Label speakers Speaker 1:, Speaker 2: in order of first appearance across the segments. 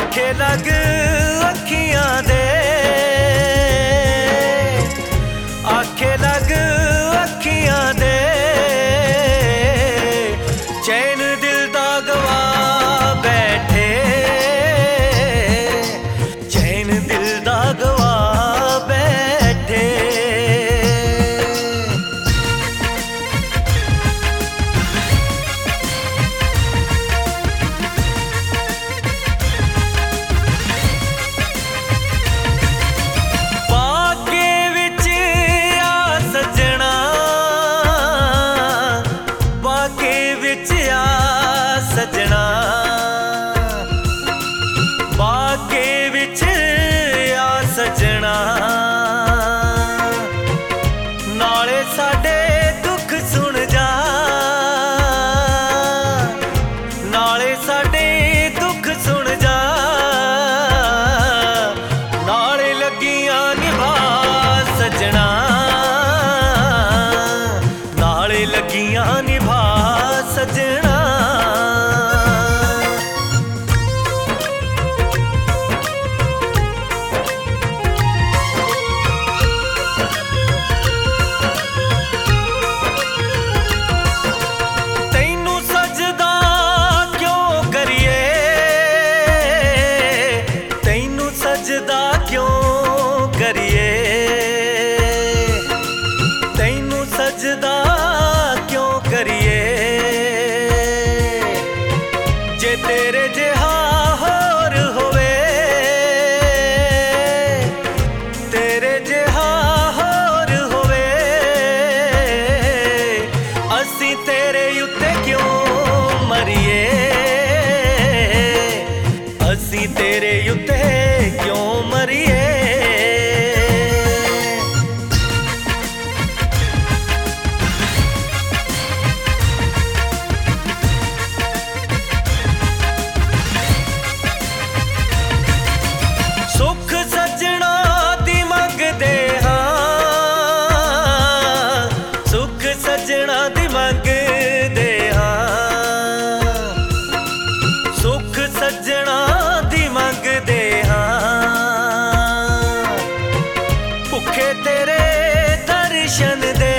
Speaker 1: आखे लग अखियां दे, आखे लग अखियां दे, चैन दिल दा गवा बैठे, चैन दिल दा गवा बैठे। सजना बागे विच आ सजना, नाले साडे दुख सुन जा, नाले साडे दुख सुन जा, नाले लगियां निभा सजना, नाले लगियां निभा सजना। सजदा क्यों करिए, तैनू सजदा क्यों करिए, जे तेरे जिहा होर होवे, तेरे जिहा होर होवे, असी तेरे उत्ते क्यों मरिए, असी तेरे उत्ते क्यों मरिए। सुख सजना दी मंगदे हां, सुख सजना दी मंगदे हां, सुख सजना दी मंगदे भुखे तेरे दर्शन दे,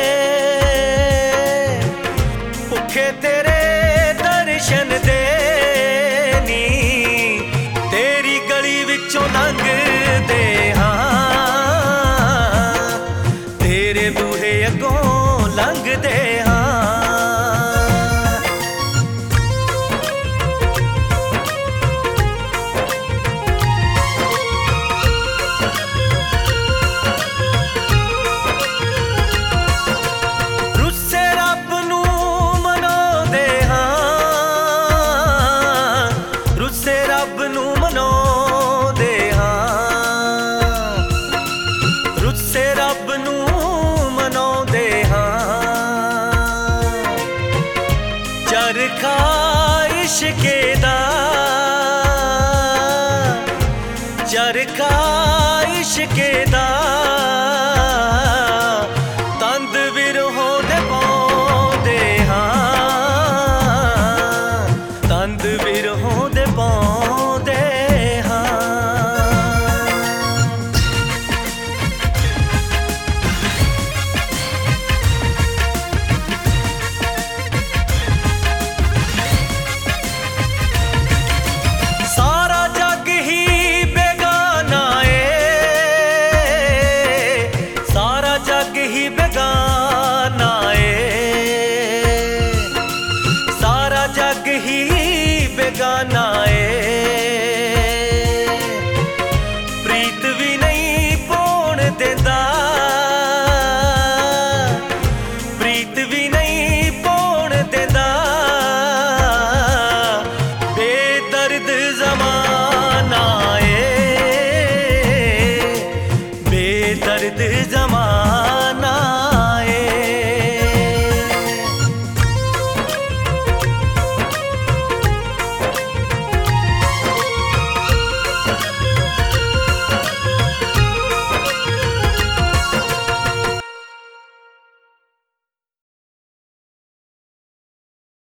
Speaker 1: भुखे तेरे दर्शन दे नी, तेरी गली विचों लंघदे हां, तेरे बूहे अगों लंघदे हां। रब नूं मनाउंदे हां, रुस्से रब नूं मनाउंदे हां, चरखा इश्के दा, चरखा इश्के दा।